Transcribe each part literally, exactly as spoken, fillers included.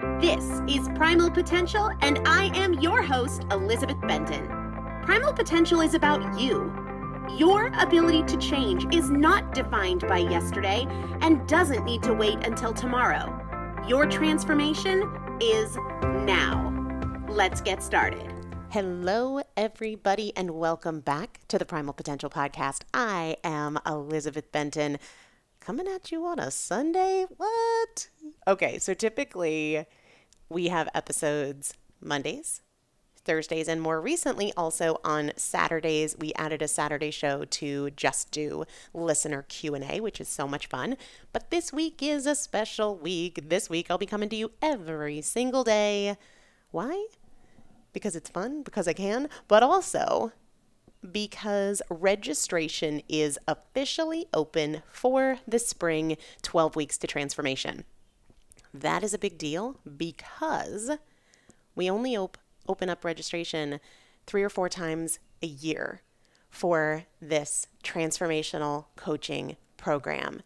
This is Primal Potential, and I am your host, Elizabeth Benton. Primal Potential is about you. Your ability to change is not defined by yesterday and doesn't need to wait until tomorrow. Your transformation is now. Let's get started. Hello, everybody, and welcome back to the Primal Potential Podcast. I am Elizabeth Benton, coming at you on a Sunday. What? Okay, so typically we have episodes Mondays, Thursdays, and more recently also on Saturdays. We added a Saturday show to just do listener Q and A, which is so much fun. But this week is a special week. This week I'll be coming to you every single day. Why? Because it's fun, because I can, but also because registration is officially open for the spring twelve Weeks to Transformation. That is a big deal because we only op- open up registration three or four times a year for this transformational coaching program.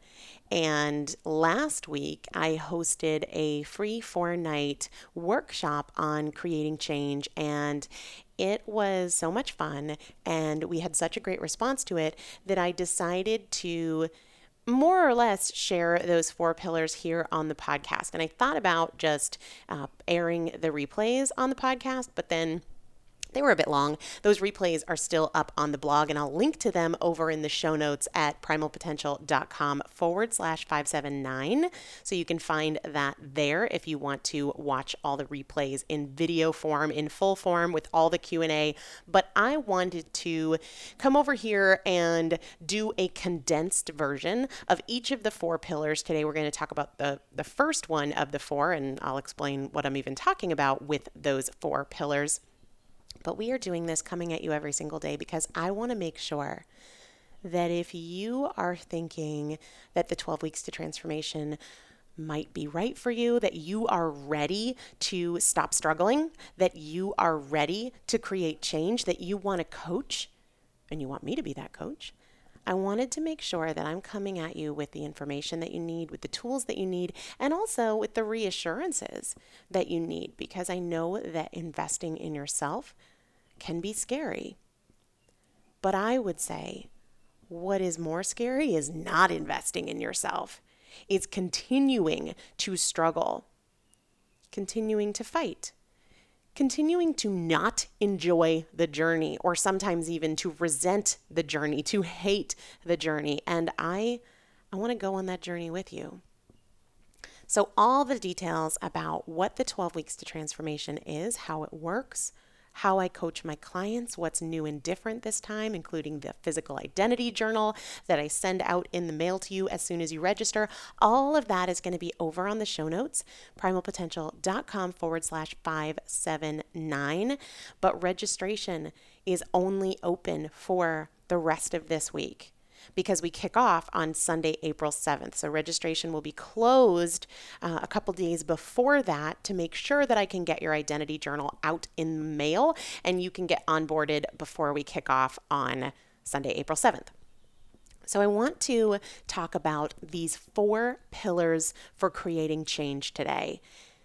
And last week, I hosted a free four-night workshop on creating change, and it was so much fun, and we had such a great response to it that I decided to more or less share those four pillars here on the podcast. And I thought about just uh, airing the replays on the podcast, but then they were a bit long. Those replays are still up on the blog, and I'll link to them over in the show notes at primalpotential.com forward slash 579. So you can find that there if you want to watch all the replays in video form, in full form with all the Q and A. But I wanted to come over here and do a condensed version of each of the four pillars. Today we're going to talk about the, the first one of the four, and I'll explain what I'm even talking about with those four pillars. But we are doing this coming at you every single day because I want to make sure that if you are thinking that the twelve Weeks to Transformation might be right for you, that you are ready to stop struggling, that you are ready to create change, that you want to coach, and you want me to be that coach, I wanted to make sure that I'm coming at you with the information that you need, with the tools that you need, and also with the reassurances that you need, because I know that investing in yourself can be scary. But I would say what is more scary is not investing in yourself. It's continuing to struggle, continuing to fight, continuing to not enjoy the journey, or sometimes even to resent the journey, to hate the journey. And I, I want to go on that journey with you. So all the details about what the twelve Weeks to Transformation is, how it works, how I coach my clients, what's new and different this time, including the physical identity journal that I send out in the mail to you as soon as you register. All of that is going to be over on the show notes, primalpotential.com forward slash 579. But registration is only open for the rest of this week, because we kick off on Sunday, April seventh. So registration will be closed uh, a couple days before that to make sure that I can get your identity journal out in the mail and you can get onboarded before we kick off on Sunday, April seventh. So I want to talk about these four pillars for creating change today.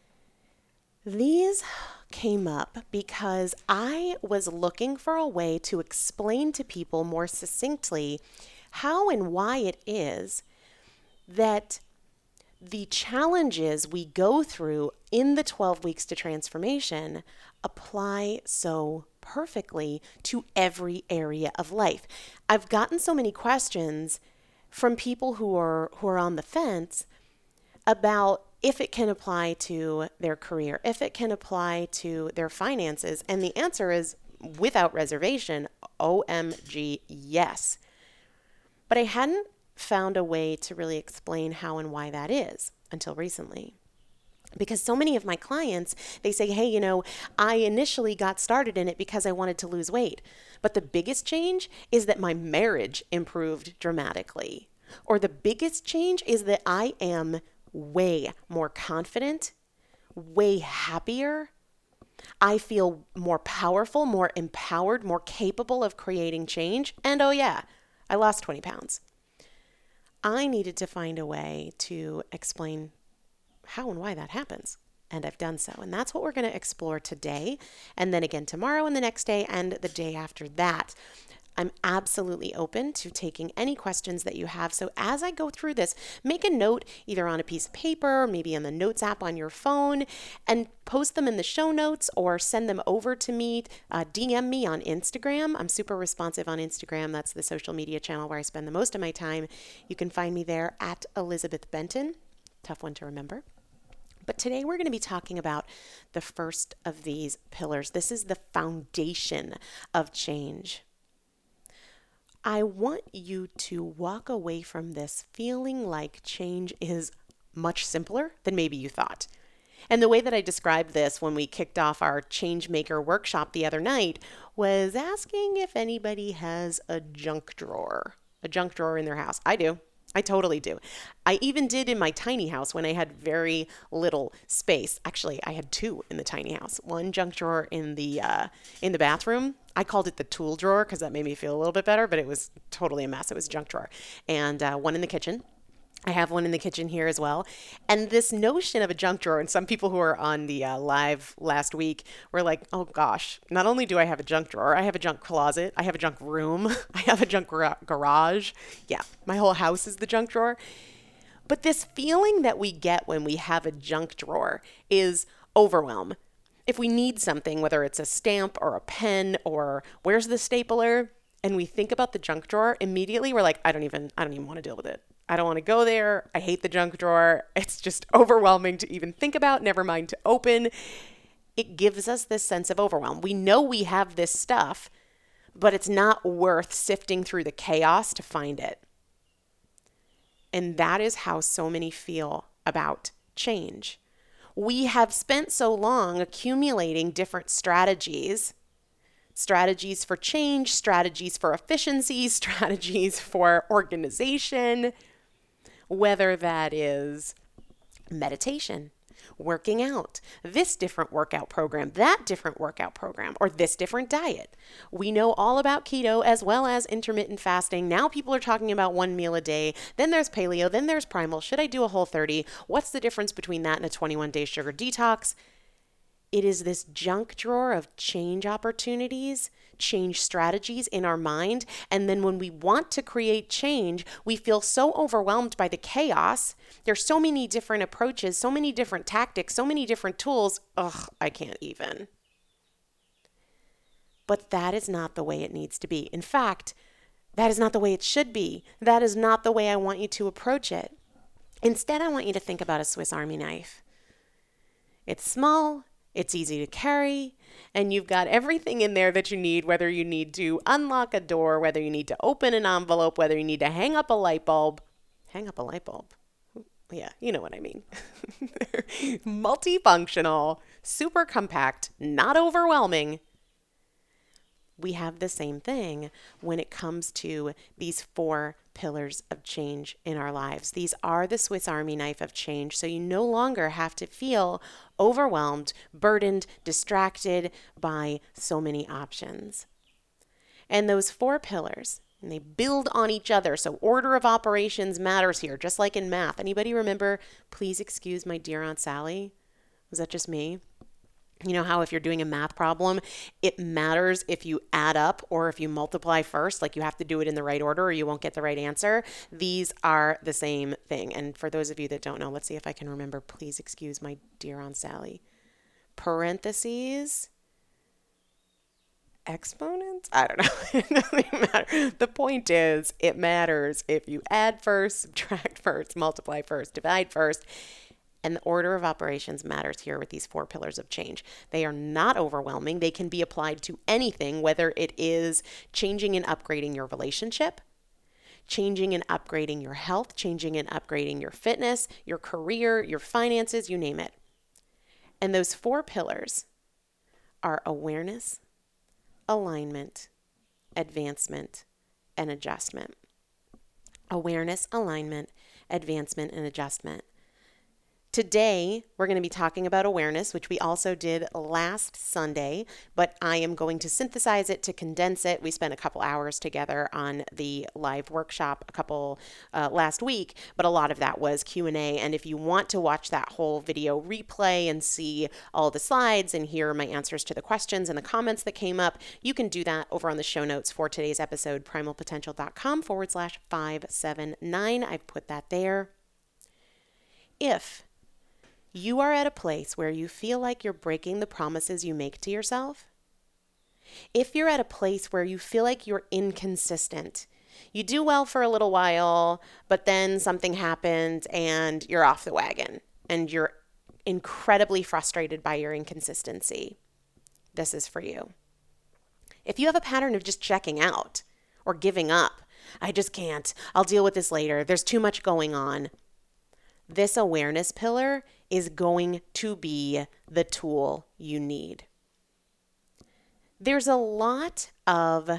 These came up because I was looking for a way to explain to people more succinctly how and why it is that the challenges we go through in the twelve Weeks to Transformation apply so perfectly to every area of life. I've gotten so many questions from people who are who are on the fence about if it can apply to their career, if it can apply to their finances. And the answer is, without reservation, O M G, yes. But I hadn't found a way to really explain how and why that is until recently. Because so many of my clients, they say, hey, you know, I initially got started in it because I wanted to lose weight. But the biggest change is that my marriage improved dramatically. Or the biggest change is that I am way more confident, way happier. I feel more powerful, more empowered, more capable of creating change. And oh yeah, I lost twenty pounds. I needed to find a way to explain how and why that happens. And I've done so. And that's what we're going to explore today. And then again tomorrow and the next day and the day after that. I'm absolutely open to taking any questions that you have. So as I go through this, make a note either on a piece of paper, maybe in the notes app on your phone, and post them in the show notes or send them over to me. Uh, D M me on Instagram. I'm super responsive on Instagram. That's the social media channel where I spend the most of my time. You can find me there at Elizabeth Benton. Tough one to remember. But today we're going to be talking about the first of these pillars. This is the foundation of change. I want you to walk away from this feeling like change is much simpler than maybe you thought. And the way that I described this when we kicked off our Changemaker workshop the other night was asking if anybody has a junk drawer, a junk drawer in their house. I do. I totally do. I even did in my tiny house when I had very little space. Actually, I had two in the tiny house. One junk drawer in the uh, in the bathroom. I called it the tool drawer because that made me feel a little bit better, but it was totally a mess. It was a junk drawer. And uh, one in the kitchen. I have one in the kitchen here as well. And this notion of a junk drawer, and some people who were on the uh, live last week were like, oh gosh, not only do I have a junk drawer, I have a junk closet, I have a junk room, I have a junk gar- garage. Yeah, my whole house is the junk drawer. But this feeling that we get when we have a junk drawer is overwhelm. If we need something, whether it's a stamp or a pen or where's the stapler, and we think about the junk drawer, immediately we're like, I don't even, I don't even want to deal with it. I don't want to go there. I hate the junk drawer. It's just overwhelming to even think about, never mind to open. It gives us this sense of overwhelm. We know we have this stuff, but it's not worth sifting through the chaos to find it. And that is how so many feel about change. We have spent so long accumulating different strategies, strategies for change, strategies for efficiency, strategies for organization, whether that is meditation, working out, this different workout program, that different workout program, or this different diet. We know all about keto as well as intermittent fasting. Now people are talking about one meal a day. Then there's paleo. Then there's primal. Should I do a whole thirty? What's the difference between that and a twenty-one day sugar detox? It is this junk drawer of change opportunities, change strategies in our mind. And then when we want to create change, we feel so overwhelmed by the chaos. There's so many different approaches, so many different tactics, so many different tools. Ugh, I can't even. But that is not the way it needs to be. In fact, that is not the way it should be. That is not the way I want you to approach it. Instead, I want you to think about a Swiss Army knife. It's small. It's easy to carry, and you've got everything in there that you need, whether you need to unlock a door, whether you need to open an envelope, whether you need to hang up a light bulb. Hang up a light bulb? Yeah, you know what I mean. Multifunctional, super compact, not overwhelming. We have the same thing when it comes to these four pillars of change in our lives. These are the Swiss Army knife of change, so you no longer have to feel overwhelmed, burdened, distracted by so many options. And those four pillars, and they build on each other, so order of operations matters here, just like in math. Anybody remember, please excuse my dear Aunt Sally? Was that just me? You know how if you're doing a math problem, it matters if you add up or if you multiply first, like you have to do it in the right order or you won't get the right answer. These are the same thing. And for those of you that don't know, let's see if I can remember. Please excuse my dear Aunt Sally. Parentheses, exponents? I don't know. It doesn't matter. The point is, it matters if you add first, subtract first, multiply first, divide first. And the order of operations matters here with these four pillars of change. They are not overwhelming. They can be applied to anything, whether it is changing and upgrading your relationship, changing and upgrading your health, changing and upgrading your fitness, your career, your finances, you name it. And those four pillars are awareness, alignment, advancement, and adjustment. Awareness, alignment, advancement, and adjustment. Today, we're going to be talking about awareness, which we also did last Sunday, but I am going to synthesize it to condense it. We spent a couple hours together on the live workshop a couple uh, last week, but a lot of that was Q and A. And if you want to watch that whole video replay and see all the slides and hear my answers to the questions and the comments that came up, you can do that over on the show notes for today's episode, primalpotential.com forward slash 579. I've put that there. If you are at a place where you feel like you're breaking the promises you make to yourself, if you're at a place where you feel like you're inconsistent, you do well for a little while, but then something happens and you're off the wagon and you're incredibly frustrated by your inconsistency, this is for you. If you have a pattern of just checking out or giving up, I just can't, I'll deal with this later, there's too much going on, this awareness pillar is going to be the tool you need. There's a lot of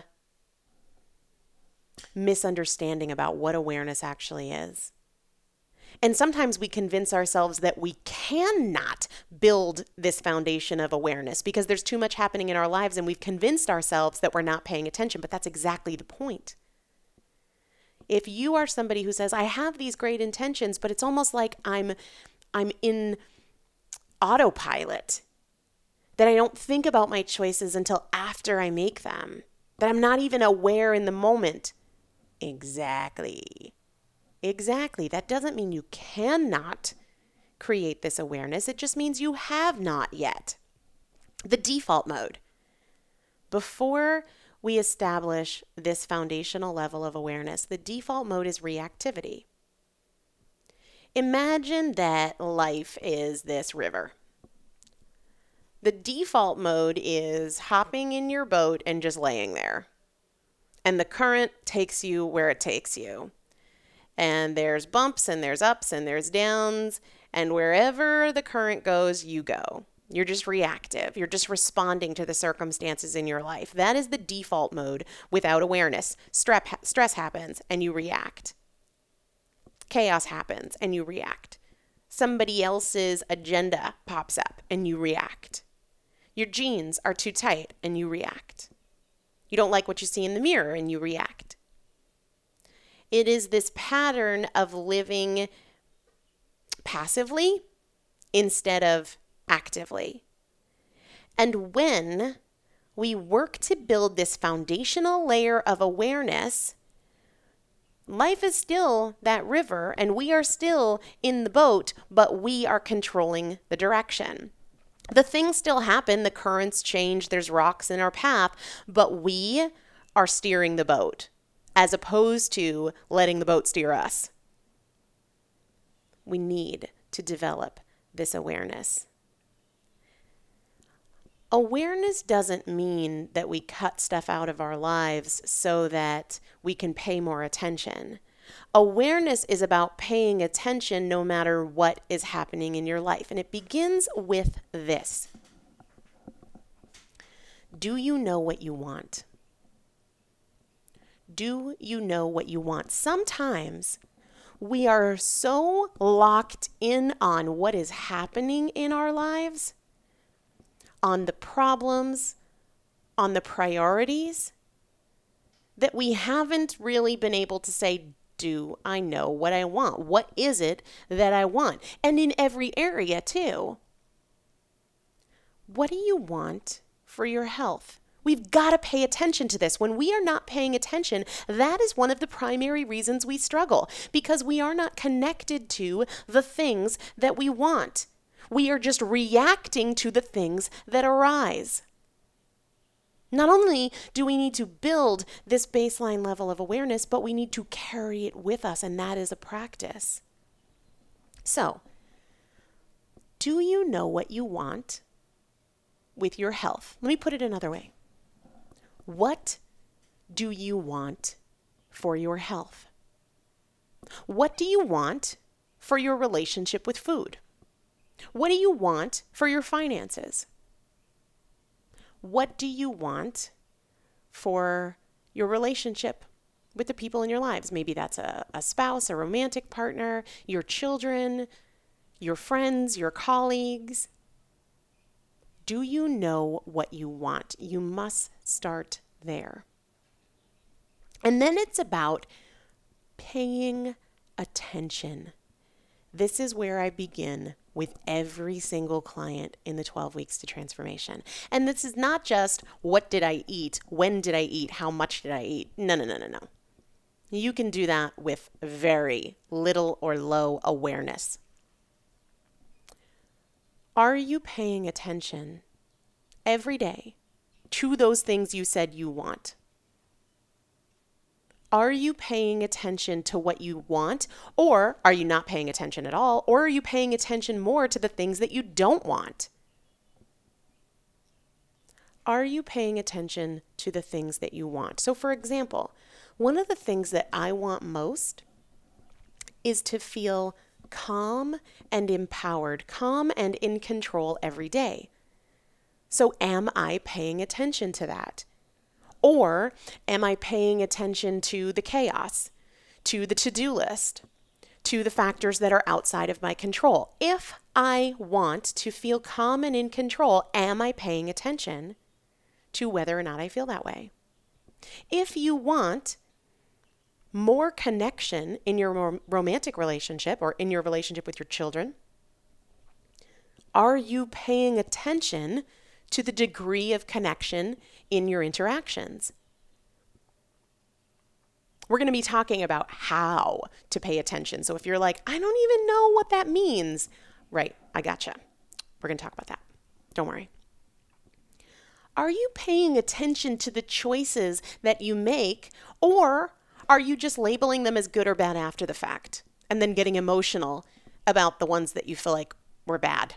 misunderstanding about what awareness actually is. And sometimes we convince ourselves that we cannot build this foundation of awareness because there's too much happening in our lives, and we've convinced ourselves that we're not paying attention, but that's exactly the point. If you are somebody who says, I have these great intentions, but it's almost like I'm I'm in autopilot, that I don't think about my choices until after I make them, that I'm not even aware in the moment. Exactly. Exactly. That doesn't mean you cannot create this awareness. It just means you have not yet. The default mode. Before we establish this foundational level of awareness, the default mode is reactivity. Imagine that life is this river. The default mode is hopping in your boat and just laying there. And the current takes you where it takes you. And there's bumps and there's ups and there's downs. And wherever the current goes, you go. You're just reactive. You're just responding to the circumstances in your life. That is the default mode without awareness. Strep, stress happens and you react. Chaos happens and you react. Somebody else's agenda pops up and you react. Your jeans are too tight and you react. You don't like what you see in the mirror and you react. It is this pattern of living passively instead of actively. And when we work to build this foundational layer of awareness, life is still that river and we are still in the boat, but we are controlling the direction. The things still happen, the currents change, there's rocks in our path, but we are steering the boat as opposed to letting the boat steer us. We need to develop this awareness. Awareness doesn't mean that we cut stuff out of our lives so that we can pay more attention. Awareness is about paying attention no matter what is happening in your life. And it begins with this. Do you know what you want? Do you know what you want? Sometimes we are so locked in on what is happening in our lives, on the problems, on the priorities, that we haven't really been able to say, do I know what I want? What is it that I want? And in every area too. What do you want for your health? We've got to pay attention to this. When we are not paying attention, that is one of the primary reasons we struggle, because we are not connected to the things that we want. We are just reacting to the things that arise. Not only do we need to build this baseline level of awareness, but we need to carry it with us, and that is a practice. So, do you know what you want with your health? Let me put it another way. What do you want for your health? What do you want for your relationship with food? What do you want for your finances? What do you want for your relationship with the people in your lives? Maybe that's a, a spouse, a romantic partner, your children, your friends, your colleagues? Do you know what you want? You must start there. And then it's about paying attention. This is where I begin with every single client in the twelve weeks to transformation. And this is not just what did I eat, when did I eat, how much did I eat? No, no, no, no, no. You can do that with very little or low awareness. Are you paying attention every day to those things you said you want? Are you paying attention to what you want, or are you not paying attention at all, or are you paying attention more to the things that you don't want? Are you paying attention to the things that you want? So for example, one of the things that I want most is to feel calm and empowered, calm and in control every day. So am I paying attention to that? Or am I paying attention to the chaos, to the to-do list, to the factors that are outside of my control? If I want to feel calm and in control, am I paying attention to whether or not I feel that way? If you want more connection in your romantic relationship or in your relationship with your children, are you paying attention to the degree of connection in your interactions? We're going to be talking about how to pay attention. So if you're like, I don't even know what that means, right, I gotcha. We're going to talk about that. Don't worry. Are you paying attention to the choices that you make, or are you just labeling them as good or bad after the fact and then getting emotional about the ones that you feel like were bad?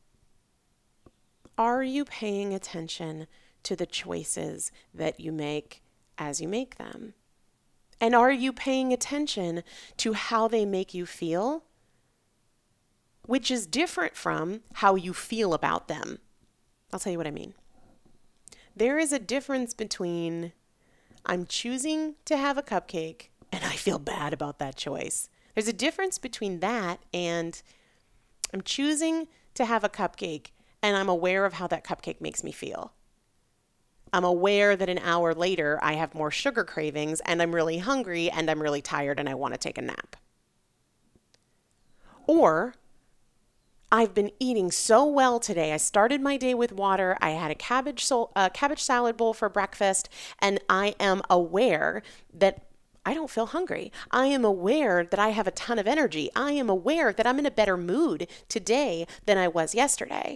Are you paying attention to the choices that you make as you make them? And are you paying attention to how they make you feel, which is different from how you feel about them? I'll tell you what I mean. There is a difference between I'm choosing to have a cupcake and I feel bad about that choice. There's a difference between that and I'm choosing to have a cupcake and I'm aware of how that cupcake makes me feel. I'm aware that an hour later I have more sugar cravings and I'm really hungry and I'm really tired and I want to take a nap. Or I've been eating so well today. I started my day with water. I had a cabbage sol- uh, cabbage salad bowl for breakfast, and I am aware that I don't feel hungry. I am aware that I have a ton of energy. I am aware that I'm in a better mood today than I was yesterday.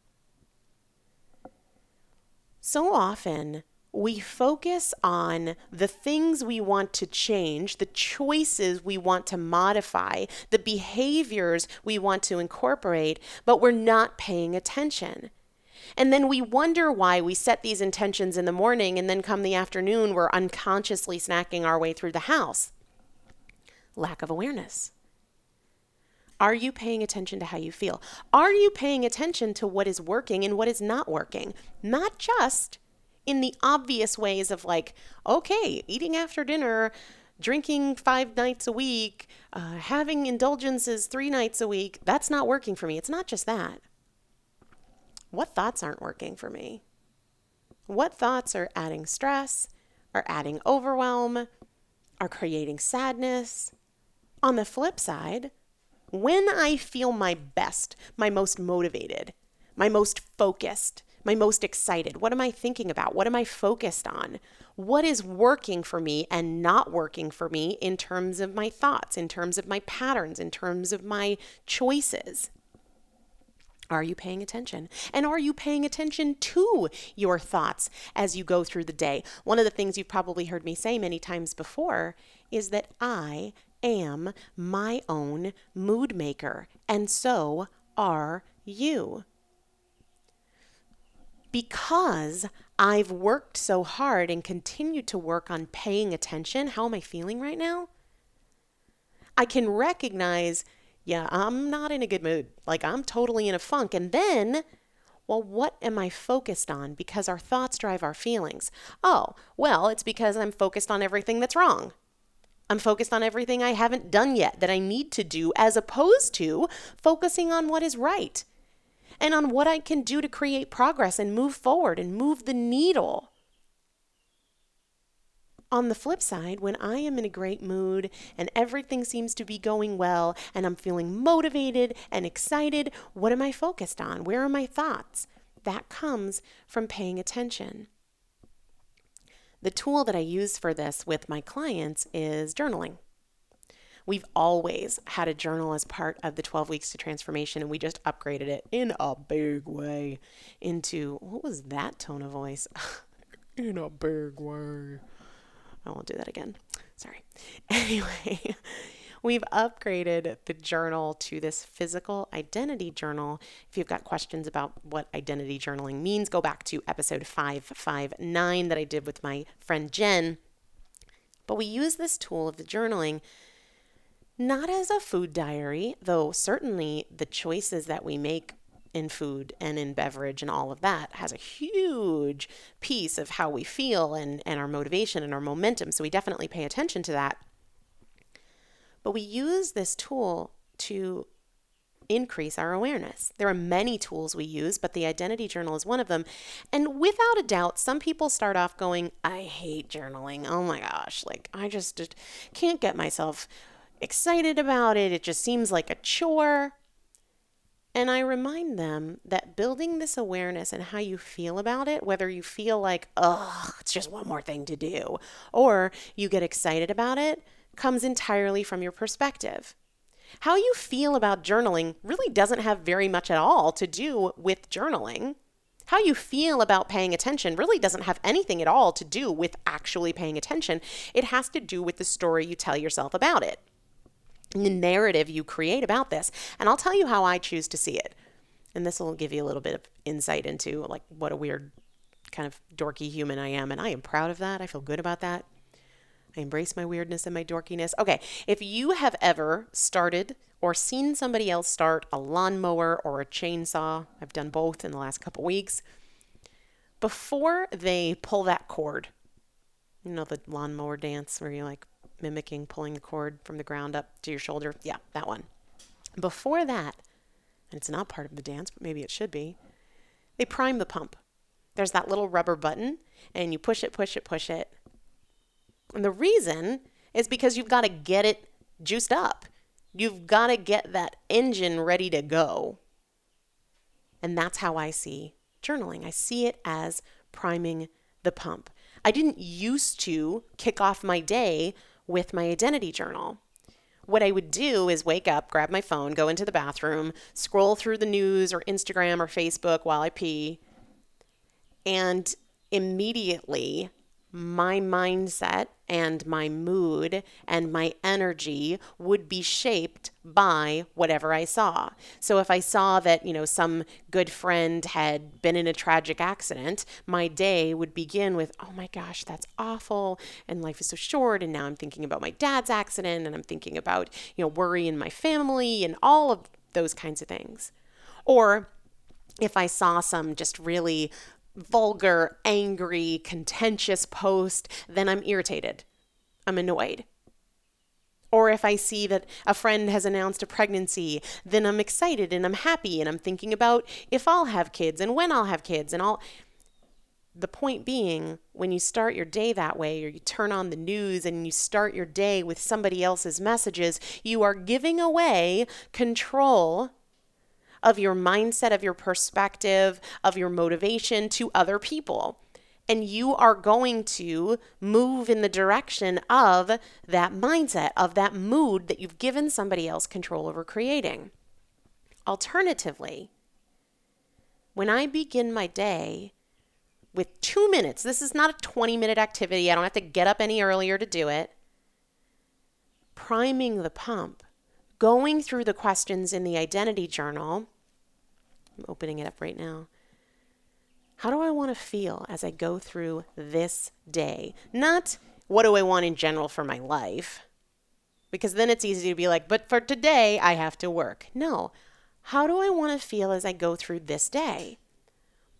So often, we focus on the things we want to change, the choices we want to modify, the behaviors we want to incorporate, but we're not paying attention. And then we wonder why we set these intentions in the morning and then come the afternoon, we're unconsciously snacking our way through the house. Lack of awareness. Are you paying attention to how you feel? Are you paying attention to what is working and what is not working? Not just in the obvious ways of like, okay, eating after dinner, drinking five nights a week, uh, having indulgences three nights a week. That's not working for me. It's not just that. What thoughts aren't working for me? What thoughts are adding stress, are adding overwhelm, are creating sadness? On the flip side, when I feel my best, my most motivated, my most focused, my most excited, what am I thinking about? What am I focused on? What is working for me and not working for me in terms of my thoughts, in terms of my patterns, in terms of my choices? Are you paying attention? And are you paying attention to your thoughts as you go through the day? One of the things you've probably heard me say many times before is that I am my own mood maker, and so are you. Because I've worked so hard and continue to work on paying attention, how am I feeling right now? I can recognize, yeah, I'm not in a good mood. Like I'm totally in a funk. And then, well, what am I focused on? Because our thoughts drive our feelings. Oh, well, it's because I'm focused on everything that's wrong. I'm focused on everything I haven't done yet that I need to do, as opposed to focusing on what is right and on what I can do to create progress and move forward and move the needle. On the flip side, when I am in a great mood and everything seems to be going well and I'm feeling motivated and excited, what am I focused on? Where are my thoughts? That comes from paying attention. The tool that I use for this with my clients is journaling. We've always had a journal as part of the twelve weeks to transformation, and we just upgraded it in a big way into, what was that tone of voice? In a big way. I won't do that again. Sorry. Anyway, we've upgraded the journal to this physical identity journal. If you've got questions about what identity journaling means, go back to episode five fifty-nine that I did with my friend Jen. But we use this tool of the journaling not as a food diary, though certainly the choices that we make in food and in beverage and all of that has a huge piece of how we feel and, and our motivation and our momentum. So we definitely pay attention to that. But we use this tool to increase our awareness. There are many tools we use, but the identity journal is one of them. And without a doubt, some people start off going, I hate journaling. Oh my gosh, like I just, just can't get myself excited about it. It just seems like a chore. And I remind them that building this awareness and how you feel about it, whether you feel like, oh, it's just one more thing to do, or you get excited about it, comes entirely from your perspective. How you feel about journaling really doesn't have very much at all to do with journaling. How you feel about paying attention really doesn't have anything at all to do with actually paying attention. It has to do with the story you tell yourself about it, the narrative you create about this. And I'll tell you how I choose to see it. And this will give you a little bit of insight into like what a weird kind of dorky human I am. And I am proud of that. I feel good about that. I embrace my weirdness and my dorkiness. Okay, if you have ever started or seen somebody else start a lawnmower or a chainsaw, I've done both in the last couple weeks, before they pull that cord, you know, the lawnmower dance where you like mimicking pulling the cord from the ground up to your shoulder. Yeah, that one. Before that, and it's not part of the dance, but maybe it should be, they prime the pump. There's that little rubber button, and you push it, push it, push it. And the reason is because you've got to get it juiced up. You've got to get that engine ready to go. And that's how I see journaling. I see it as priming the pump. I didn't used to kick off my day with my identity journal. What I would do is wake up, grab my phone, go into the bathroom, scroll through the news or Instagram or Facebook while I pee, and immediately my mindset and my mood and my energy would be shaped by whatever I saw. So if I saw that, you know, some good friend had been in a tragic accident, my day would begin with, oh my gosh, that's awful. And life is so short. And now I'm thinking about my dad's accident, and I'm thinking about, you know, worry in my family and all of those kinds of things. Or if I saw some just really vulgar, angry, contentious post, then I'm irritated. I'm annoyed. Or if I see that a friend has announced a pregnancy, then I'm excited and I'm happy and I'm thinking about if I'll have kids and when I'll have kids and all. The point being, when you start your day that way, or you turn on the news and you start your day with somebody else's messages, you are giving away control of your mindset, of your perspective, of your motivation to other people. And you are going to move in the direction of that mindset, of that mood that you've given somebody else control over creating. Alternatively, when I begin my day with two minutes, this is not a twenty minute activity. I don't have to get up any earlier to do it. Priming the pump, going through the questions in the identity journal. I'm opening it up right now. How do I want to feel as I go through this day? Not what do I want in general for my life? Because then it's easy to be like, but for today, I have to work. No. How do I want to feel as I go through this day?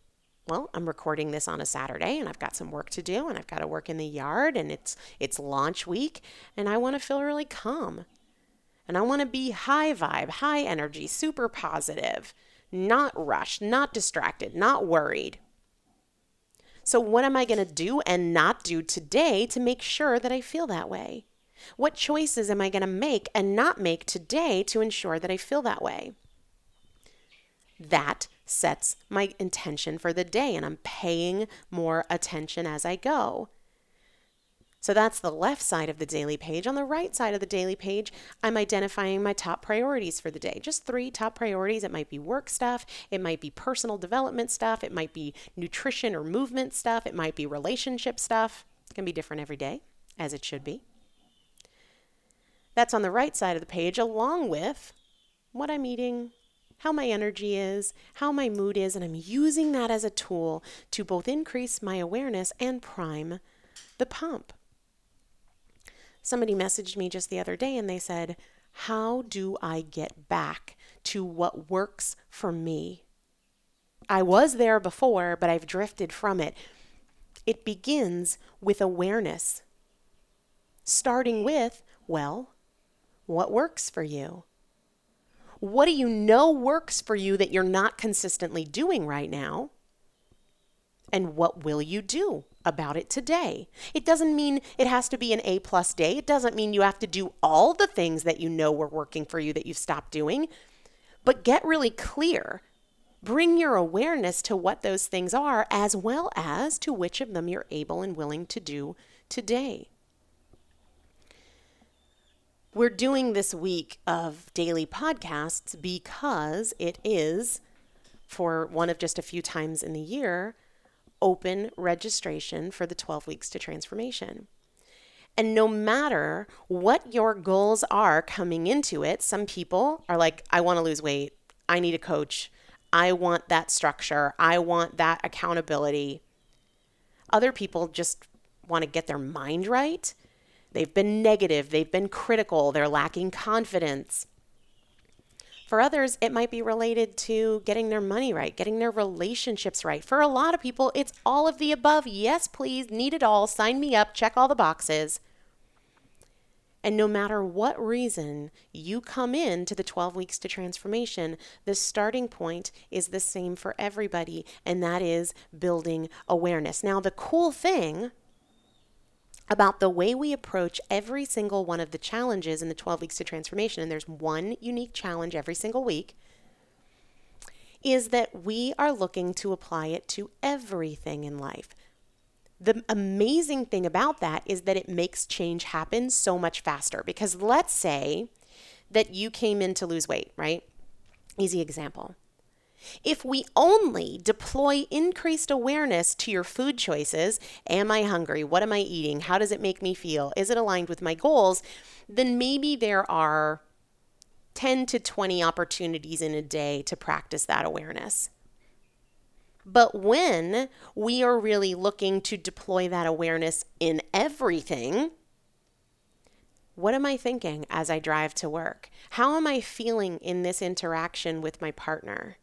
well, I'm recording this on a Saturday and I've got some work to do and I've got to work in the yard and it's it's launch week and I want to feel really calm. And I want to be high vibe, high energy, super positive, not rushed, not distracted, not worried. So what am I going to do and not do today to make sure that I feel that way? What choices am I going to make and not make today to ensure that I feel that way? That sets my intention for the day, and I'm paying more attention as I go. So that's the left side of the daily page. On the right side of the daily page, I'm identifying my top priorities for the day. Just three top priorities. It might be work stuff. It might be personal development stuff. It might be nutrition or movement stuff. It might be relationship stuff. It can be different every day, as it should be. That's on the right side of the page, along with what I'm eating, how my energy is, how my mood is, and I'm using that as a tool to both increase my awareness and prime the pump. Somebody messaged me just the other day and they said, how do I get back to what works for me? I was there before, but I've drifted from it. It begins with awareness, starting with, well, what works for you? What do you know works for you that you're not consistently doing right now? And what will you do about it today? It doesn't mean it has to be an A plus day. It doesn't mean you have to do all the things that you know were working for you that you've stopped doing. But get really clear. Bring your awareness to what those things are, as well as to which of them you're able and willing to do today. We're doing this week of daily podcasts because it is, for one of just a few times in the year, open registration for the twelve weeks to transformation. And no matter what your goals are coming into it, some people are like, I want to lose weight. I need a coach. I want that structure. I want that accountability. Other people just want to get their mind right. They've been negative. They've been critical. They're lacking confidence. For others, it might be related to getting their money right, getting their relationships right. For a lot of people, it's all of the above. Yes, please, need it all. Sign me up. Check all the boxes. And no matter what reason you come in to the twelve weeks to transformation, the starting point is the same for everybody, and that is building awareness. Now, the cool thing about the way we approach every single one of the challenges in the twelve weeks to transformation, and there's one unique challenge every single week, is that we are looking to apply it to everything in life. The amazing thing about that is that it makes change happen so much faster. Because let's say that you came in to lose weight, right? Easy example. If we only deploy increased awareness to your food choices, am I hungry? What am I eating? How does it make me feel? Is it aligned with my goals? Then maybe there are ten to twenty opportunities in a day to practice that awareness. But when we are really looking to deploy that awareness in everything, what am I thinking as I drive to work? How am I feeling in this interaction with my partner?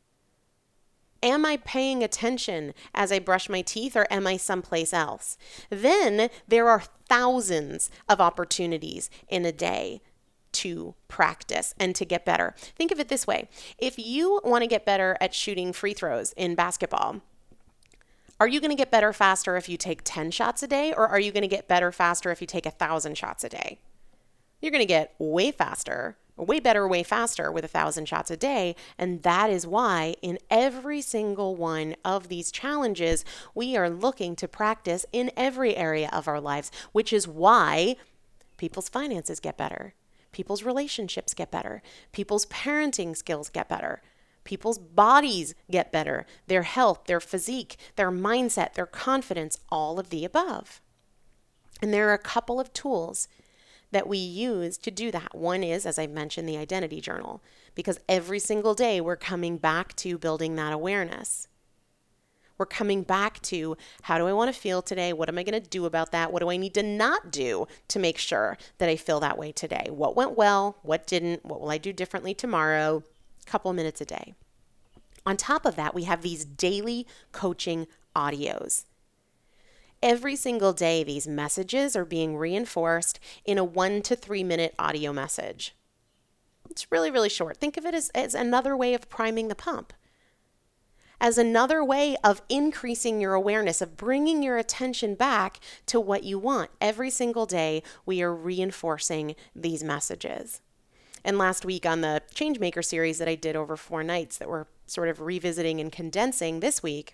Am I paying attention as I brush my teeth, or am I someplace else? Then there are thousands of opportunities in a day to practice and to get better. Think of it this way. If you want to get better at shooting free throws in basketball, are you going to get better faster if you take ten shots a day, or are you going to get better faster if you take one thousand shots a day? You're going to get way faster, way better, way faster with one thousand shots a day. And that is why in every single one of these challenges, we are looking to practice in every area of our lives, which is why people's finances get better. People's relationships get better. People's parenting skills get better. People's bodies get better. Their health, their physique, their mindset, their confidence, all of the above. And there are a couple of tools that we use to do that. One is, as I mentioned, the identity journal, because every single day we're coming back to building that awareness. We're coming back to, how do I want to feel today? What am I going to do about that? What do I need to not do to make sure that I feel that way today? What went well? What didn't? What will I do differently tomorrow? A couple minutes a day. On top of that, we have these daily coaching audios. Every single day, these messages are being reinforced in a one to three minute audio message. It's really, really short. Think of it as, as another way of priming the pump, as another way of increasing your awareness, of bringing your attention back to what you want. Every single day, we are reinforcing these messages. And last week on the Changemaker series that I did over four nights that we're sort of revisiting and condensing this week,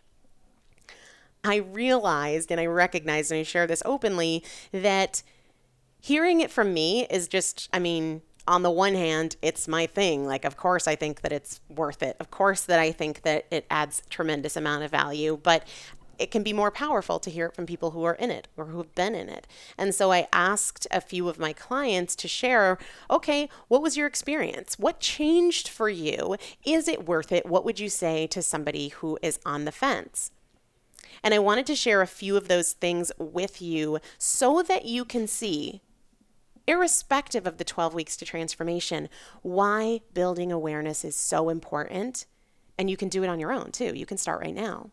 I realized and I recognized, and I share this openly, that hearing it from me is just, I mean, on the one hand, it's my thing. Like, of course, I think that it's worth it. Of course, that I think that it adds tremendous amount of value, but it can be more powerful to hear it from people who are in it or who have been in it. And so I asked a few of my clients to share, okay, what was your experience? What changed for you? Is it worth it? What would you say to somebody who is on the fence? And I wanted to share a few of those things with you so that you can see, irrespective of the twelve weeks to transformation, why building awareness is so important. And you can do it on your own too. You can start right now.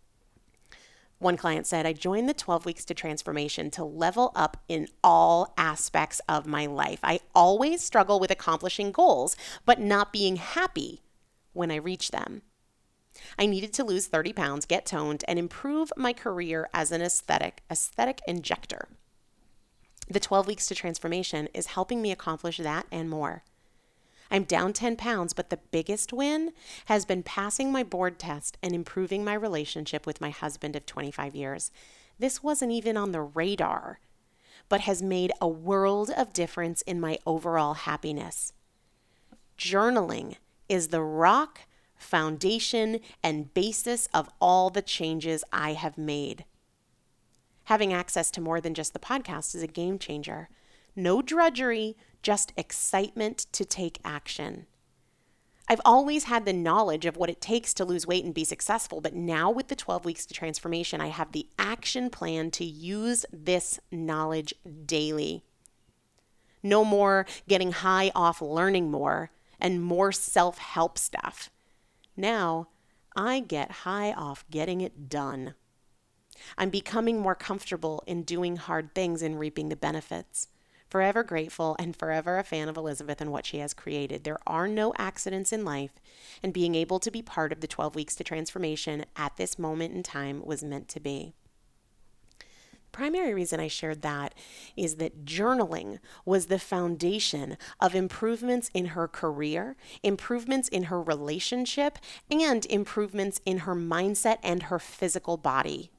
One client said, I joined the twelve weeks to transformation to level up in all aspects of my life. I always struggle with accomplishing goals, but not being happy when I reach them. I needed to lose thirty pounds, get toned, and improve my career as an aesthetic, aesthetic injector. The twelve weeks to transformation is helping me accomplish that and more. I'm down ten pounds, but the biggest win has been passing my board test and improving my relationship with my husband of twenty-five years. This wasn't even on the radar, but has made a world of difference in my overall happiness. Journaling is the rock, foundation, and basis of all the changes I have made. Having access to more than just the podcast is a game changer. No drudgery, just excitement to take action. I've always had the knowledge of what it takes to lose weight and be successful, but now with the twelve weeks to transformation, I have the action plan to use this knowledge daily. No more getting high off learning more and more self-help stuff. Now, I get high off getting it done. I'm becoming more comfortable in doing hard things and reaping the benefits. Forever grateful and forever a fan of Elizabeth and what she has created. There are no accidents in life, and being able to be part of the twelve weeks to transformation at this moment in time was meant to be. The primary reason I shared that is that journaling was the foundation of improvements in her career, improvements in her relationship, and improvements in her mindset and her physical body.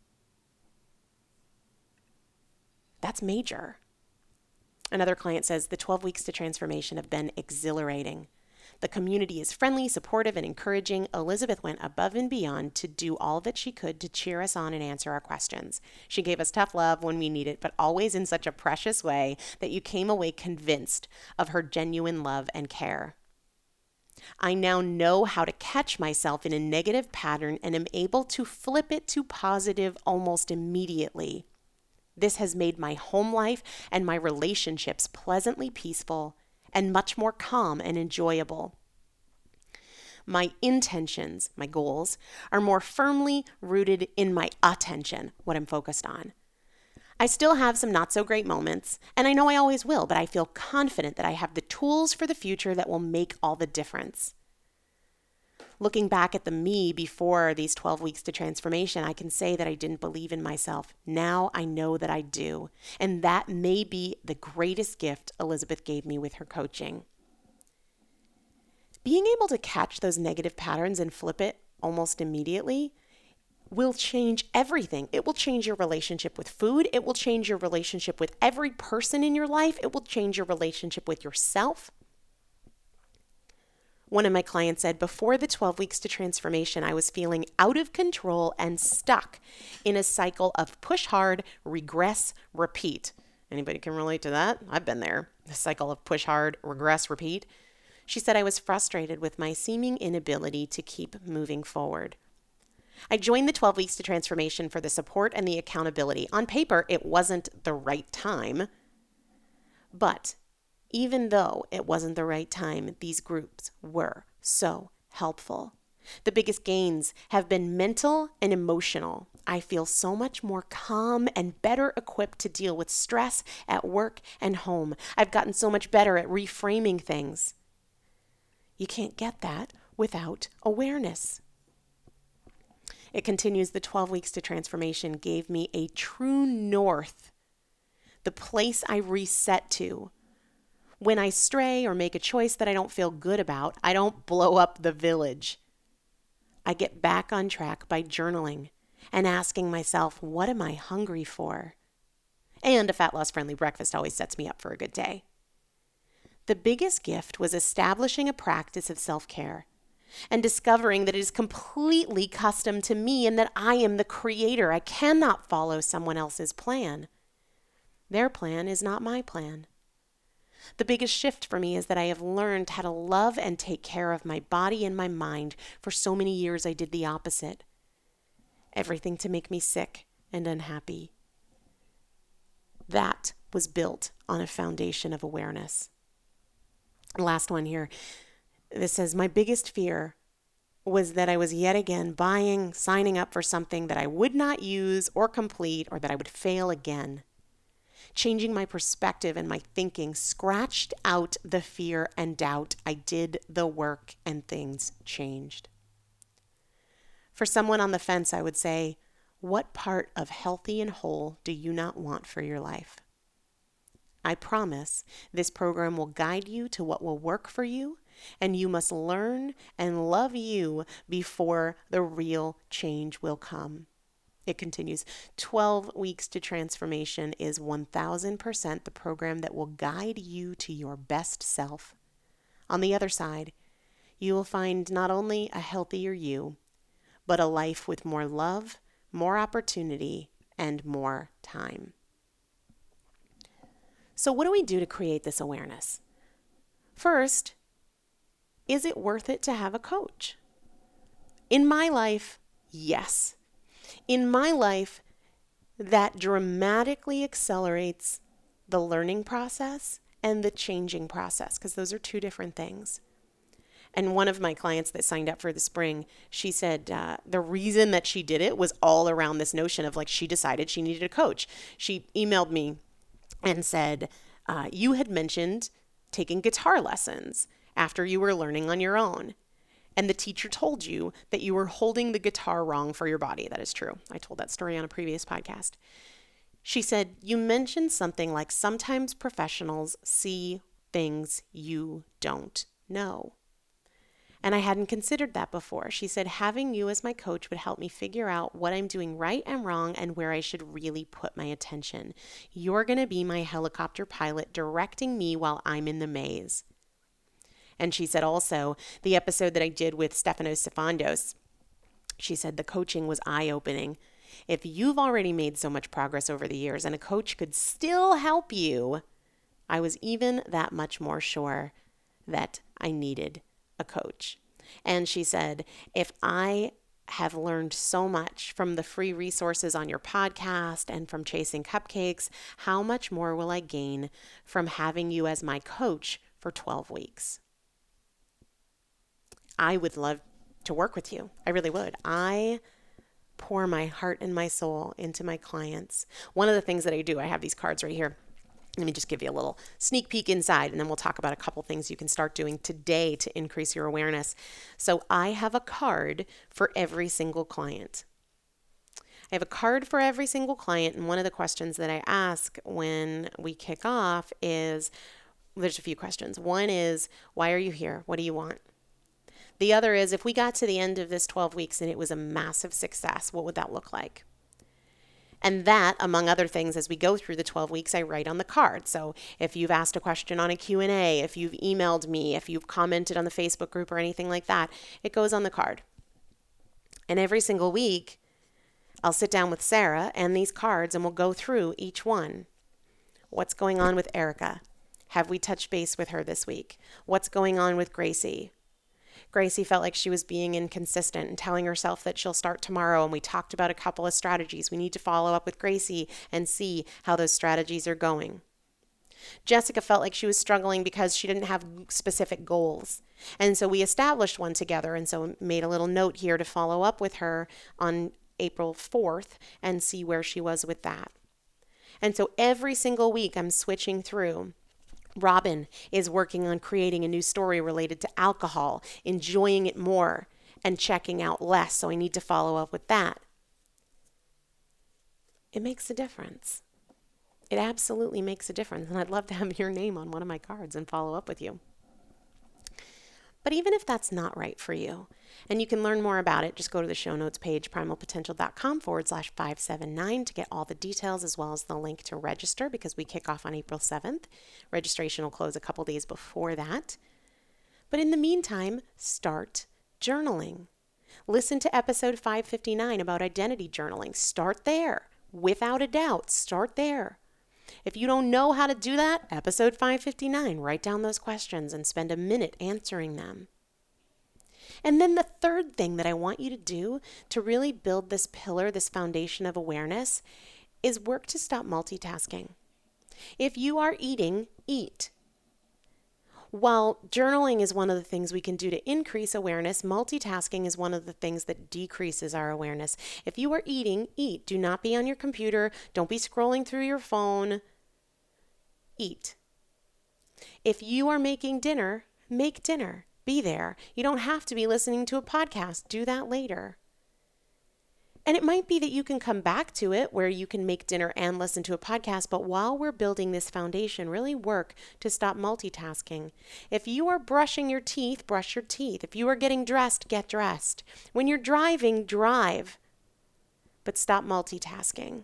That's major. Another client says, the twelve weeks to transformation have been exhilarating. The community is friendly, supportive, and encouraging. Elizabeth went above and beyond to do all that she could to cheer us on and answer our questions. She gave us tough love when we need it, but always in such a precious way that you came away convinced of her genuine love and care. I now know how to catch myself in a negative pattern and am able to flip it to positive almost immediately. This has made my home life and my relationships pleasantly peaceful and much more calm and enjoyable. My intentions, my goals, are more firmly rooted in my attention, what I'm focused on. I still have some not so great moments, and I know I always will, but I feel confident that I have the tools for the future that will make all the difference. Looking back at the me before these twelve weeks to transformation, I can say that I didn't believe in myself. Now I know that I do. And that may be the greatest gift Elizabeth gave me with her coaching. Being able to catch those negative patterns and flip it almost immediately will change everything. It will change your relationship with food. It will change your relationship with every person in your life. It will change your relationship with yourself. One of my clients said, before the twelve weeks to transformation, I was feeling out of control and stuck in a cycle of push hard, regress, repeat. Anybody can relate to that? I've been there. The cycle of push hard, regress, repeat. She said, I was frustrated with my seeming inability to keep moving forward. I joined the twelve weeks to transformation for the support and the accountability. On paper, it wasn't the right time, but even though it wasn't the right time, these groups were so helpful. The biggest gains have been mental and emotional. I feel so much more calm and better equipped to deal with stress at work and home. I've gotten so much better at reframing things. You can't get that without awareness. It continues, the twelve weeks to transformation gave me a true north, the place I reset to. When I stray or make a choice that I don't feel good about, I don't blow up the village. I get back on track by journaling and asking myself, what am I hungry for? And a fat loss friendly breakfast always sets me up for a good day. The biggest gift was establishing a practice of self-care and discovering that it is completely custom to me and that I am the creator. I cannot follow someone else's plan. Their plan is not my plan. The biggest shift for me is that I have learned how to love and take care of my body and my mind. For so many years, I did the opposite. Everything to make me sick and unhappy. That was built on a foundation of awareness. Last one here. This says, my biggest fear was that I was yet again buying, signing up for something that I would not use or complete, or that I would fail again. Changing my perspective and my thinking scratched out the fear and doubt. I did the work and things changed. For someone on the fence, I would say, what part of healthy and whole do you not want for your life? I promise this program will guide you to what will work for you, and you must learn and love you before the real change will come. It continues, twelve weeks to transformation is one thousand percent the program that will guide you to your best self. On the other side, you will find not only a healthier you, but a life with more love, more opportunity, and more time. So what do we do to create this awareness? First, is it worth it to have a coach? In my life, yes. In my life, that dramatically accelerates the learning process and the changing process, because those are two different things. And one of my clients that signed up for the spring, she said uh, the reason that she did it was all around this notion of like she decided she needed a coach. She emailed me and said, uh, you had mentioned taking guitar lessons after you were learning on your own. And the teacher told you that you were holding the guitar wrong for your body. That is true. I told that story on a previous podcast. She said, you mentioned something like sometimes professionals see things you don't know. And I hadn't considered that before. She said, having you as my coach would help me figure out what I'm doing right and wrong and where I should really put my attention. You're going to be my helicopter pilot directing me while I'm in the maze. And she said also, the episode that I did with Stefanos Sifandos, she said the coaching was eye-opening. If you've already made so much progress over the years and a coach could still help you, I was even that much more sure that I needed a coach. And she said, if I have learned so much from the free resources on your podcast and from Chasing Cupcakes, how much more will I gain from having you as my coach for twelve weeks? I would love to work with you. I really would. I pour my heart and my soul into my clients. One of the things that I do, I have these cards right here. Let me just give you a little sneak peek inside, and then we'll talk about a couple things you can start doing today to increase your awareness. So I have a card for every single client. I have a card for every single client, and one of the questions that I ask when we kick off is, there's a few questions. One is, why are you here? What do you want? The other is, if we got to the end of this twelve weeks and it was a massive success, what would that look like? And that, among other things, as we go through the twelve weeks, I write on the card. So if you've asked a question on a Q and A, if you've emailed me, if you've commented on the Facebook group or anything like that, it goes on the card. And every single week, I'll sit down with Sarah and these cards and we'll go through each one. What's going on with Erica? Have we touched base with her this week? What's going on with Gracie? Gracie felt like she was being inconsistent and telling herself that she'll start tomorrow. And we talked about a couple of strategies. We need to follow up with Gracie and see how those strategies are going. Jessica felt like she was struggling because she didn't have specific goals. And so we established one together, and so made a little note here to follow up with her on April fourth and see where she was with that. And so every single week I'm switching through. Robin is working on creating a new story related to alcohol, enjoying it more and checking out less. So I need to follow up with that. It makes a difference. It absolutely makes a difference. And I'd love to have your name on one of my cards and follow up with you. But even if that's not right for you, and you can learn more about it, just go to the show notes page, primalpotential.com forward slash 579 to get all the details, as well as the link to register, because we kick off on April seventh. Registration will close a couple days before that. But in the meantime, start journaling. Listen to episode five fifty-nine about identity journaling. Start there. Without a doubt, start there. If you don't know how to do that, episode five fifty-nine, write down those questions and spend a minute answering them. And then the third thing that I want you to do to really build this pillar, this foundation of awareness, is work to stop multitasking. If you are eating, eat. While journaling is one of the things we can do to increase awareness, multitasking is one of the things that decreases our awareness. If you are eating, eat. Do not be on your computer. Don't be scrolling through your phone. Eat. If you are making dinner, make dinner. Be there. You don't have to be listening to a podcast. Do that later. And it might be that you can come back to it where you can make dinner and listen to a podcast, but while we're building this foundation, really work to stop multitasking. If you are brushing your teeth, brush your teeth. If you are getting dressed, get dressed. When you're driving, drive, but stop multitasking.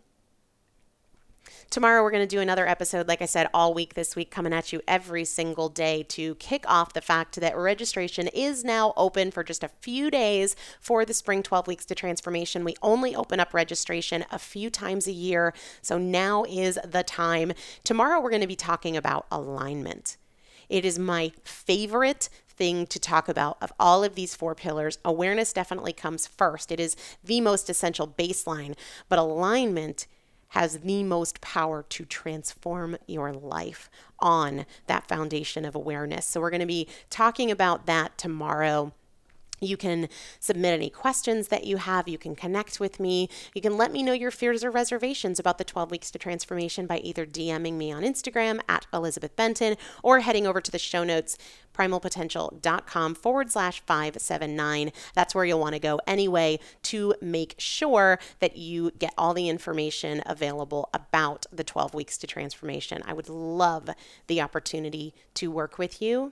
Tomorrow we're going to do another episode, like I said, all week this week, coming at you every single day to kick off the fact that registration is now open for just a few days for the Spring twelve Weeks to Transformation. We only open up registration a few times a year, so now is the time. Tomorrow we're going to be talking about alignment. It is my favorite thing to talk about of all of these four pillars. Awareness definitely comes first. It is the most essential baseline, but alignment has the most power to transform your life on that foundation of awareness. So we're going to be talking about that tomorrow. You can submit any questions that you have. You can connect with me. You can let me know your fears or reservations about the twelve Weeks to Transformation by either DMing me on Instagram at Elizabeth Benton or heading over to the show notes, primalpotential.com forward slash 579. That's where you'll want to go anyway to make sure that you get all the information available about the twelve Weeks to Transformation. I would love the opportunity to work with you.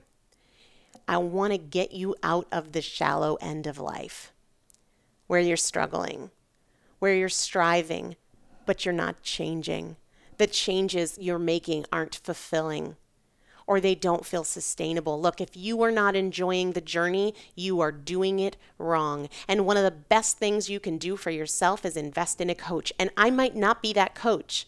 I want to get you out of the shallow end of life where you're struggling, where you're striving, but you're not changing. The changes you're making aren't fulfilling, or they don't feel sustainable. Look, if you are not enjoying the journey, you are doing it wrong. And one of the best things you can do for yourself is invest in a coach. And I might not be that coach,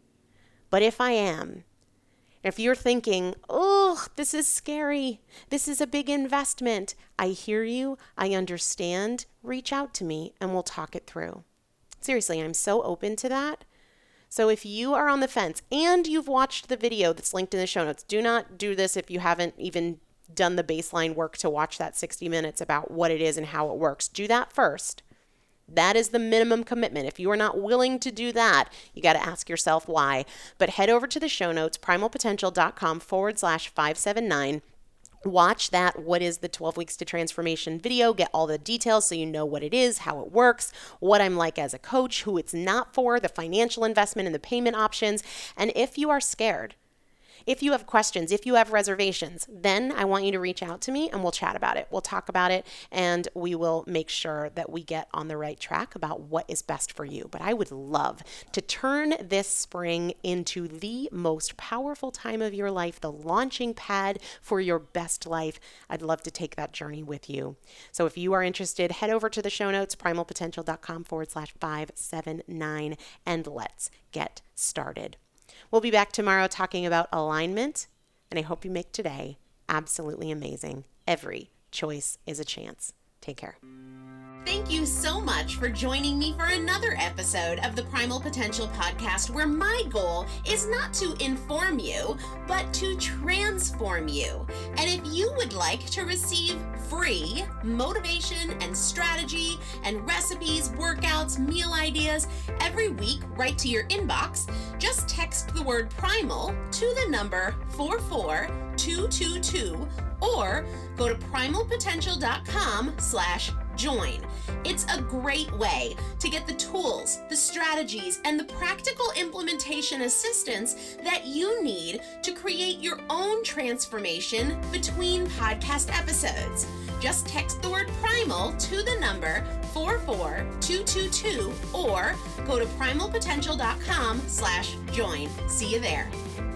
but if I am, if you're thinking, oh, this is scary, this is a big investment, I hear you, I understand, reach out to me and we'll talk it through. Seriously, I'm so open to that. So if you are on the fence and you've watched the video that's linked in the show notes, do not do this if you haven't even done the baseline work to watch that sixty minutes about what it is and how it works. Do that first. That is the minimum commitment. If you are not willing to do that, you got to ask yourself why. But head over to the show notes, primalpotential.com forward slash 579. Watch that What is the twelve Weeks to Transformation video. Get all the details so you know what it is, how it works, what I'm like as a coach, who it's not for, the financial investment and the payment options. And if you are scared, if you have questions, if you have reservations, then I want you to reach out to me and we'll chat about it. We'll talk about it and we will make sure that we get on the right track about what is best for you. But I would love to turn this spring into the most powerful time of your life, the launching pad for your best life. I'd love to take that journey with you. So if you are interested, head over to the show notes, primalpotential.com forward slash 579, and let's get started. We'll be back tomorrow talking about alignment, and I hope you make today absolutely amazing. Every choice is a chance. Take care. thank you so much for joining me for another episode of the Primal Potential Podcast, where my goal is not to inform you, but to transform you. And if you would like to receive free motivation and strategy and recipes, workouts, meal ideas every week right to your inbox, just text the word primal to the number four four two two two or go to primalpotential.com slash join. It's a great way to get the tools, the strategies, and the practical implementation assistance that you need to create your own transformation between podcast episodes. Just text the word primal to the number four four two two two or go to primalpotential.com slash join. See you there.